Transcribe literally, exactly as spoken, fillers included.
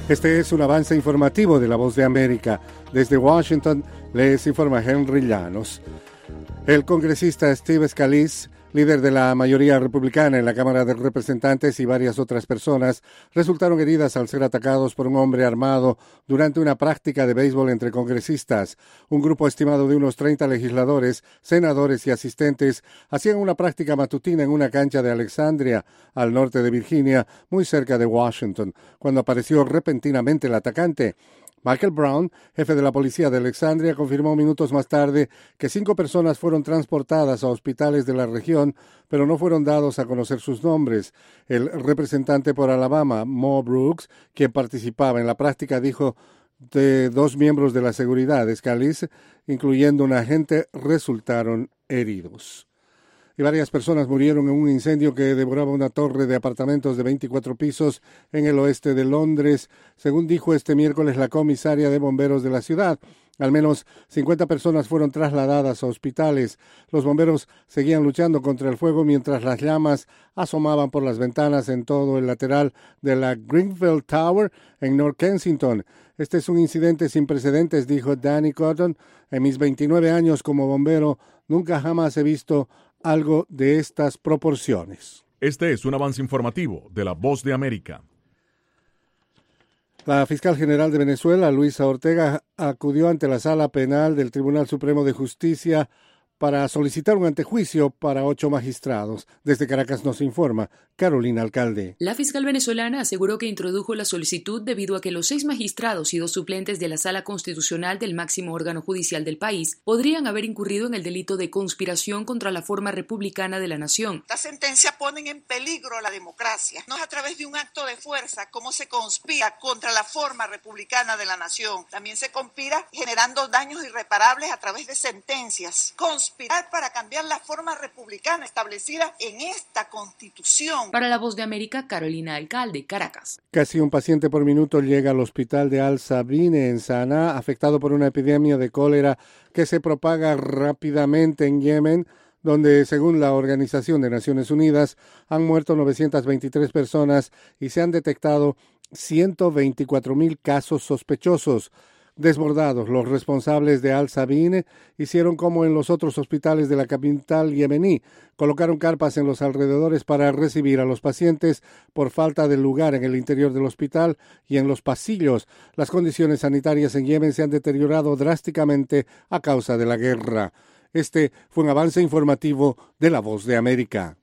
Este es un avance informativo de La Voz de América. Desde Washington les informa Henry Llanos. El congresista Steve Scalise, líder de la mayoría republicana en la Cámara de Representantes, y varias otras personas resultaron heridas al ser atacados por un hombre armado durante una práctica de béisbol entre congresistas. Un grupo estimado de unos treinta legisladores, senadores y asistentes hacían una práctica matutina en una cancha de Alexandria, al norte de Virginia, muy cerca de Washington, cuando apareció repentinamente el atacante. Michael Brown, jefe de la policía de Alexandria, confirmó minutos más tarde que cinco personas fueron transportadas a hospitales de la región, pero no fueron dados a conocer sus nombres. El representante por Alabama, Mo Brooks, quien participaba en la práctica, dijo de dos miembros de la seguridad de Scalise, incluyendo un agente, resultaron heridos. Y varias personas murieron en un incendio que devoraba una torre de apartamentos de veinticuatro pisos en el oeste de Londres, según dijo este miércoles la comisaria de bomberos de la ciudad. Al menos cincuenta personas fueron trasladadas a hospitales. Los bomberos seguían luchando contra el fuego mientras las llamas asomaban por las ventanas en todo el lateral de la Grenfell Tower en North Kensington. Este es un incidente sin precedentes, dijo Danny Cotton. En mis veintinueve años como bombero, nunca jamás he visto algo de estas proporciones. Este es un avance informativo de La Voz de América. La fiscal general de Venezuela, Luisa Ortega, acudió ante la Sala Penal del Tribunal Supremo de Justicia para solicitar un antejuicio para ocho magistrados. Desde Caracas nos informa Carolina Alcalde. La fiscal venezolana aseguró que introdujo la solicitud debido a que los seis magistrados y dos suplentes de la Sala Constitucional del máximo órgano judicial del país podrían haber incurrido en el delito de conspiración contra la forma republicana de la nación. Estas sentencias ponen en peligro la democracia. No es a través de un acto de fuerza cómo se conspira contra la forma republicana de la nación. También se conspira generando daños irreparables a través de sentencias. Conspiración para cambiar la forma republicana establecida en esta Constitución. Para La Voz de América, Carolina Alcalde, Caracas. Casi un paciente por minuto llega al hospital de Al-Sabine en Saná, afectado por una epidemia de cólera que se propaga rápidamente en Yemen, donde, según la Organización de Naciones Unidas, han muerto novecientas veintitrés personas y se han detectado ciento veinticuatro mil casos sospechosos. Desbordados, los responsables de Al-Sabine hicieron como en los otros hospitales de la capital yemení. Colocaron carpas en los alrededores para recibir a los pacientes por falta de lugar en el interior del hospital y en los pasillos. Las condiciones sanitarias en Yemen se han deteriorado drásticamente a causa de la guerra. Este fue un avance informativo de La Voz de América.